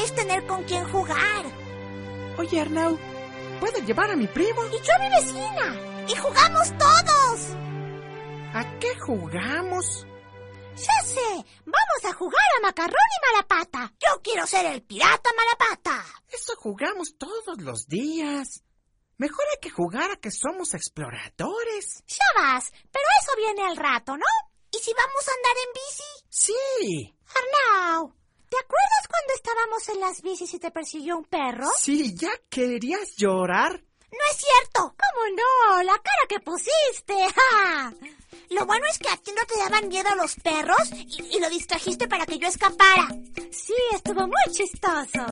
es tener con quién jugar. Oye, Arnau, ¿puedo llevar a mi primo? Y yo a mi vecina. Y jugamos todos. ¿A qué jugamos? Ya sé, vamos a jugar a Macarrón y Malapata. Yo quiero ser el pirata Malapata. Eso jugamos todos los días. Mejor hay que jugar a que somos exploradores. Ya vas, pero eso viene al rato, ¿no? ¿Y si vamos a andar en bici? Sí. Arnau, ¿te acuerdas cuando estábamos en las bicis y te persiguió un perro? Sí, ¿ya querías llorar? No es cierto. ¿Cómo no? La cara que pusiste. ¡Ja! Lo bueno es que a ti no te daban miedo los perros y lo distrajiste para que yo escapara. Sí, estuvo muy chistoso.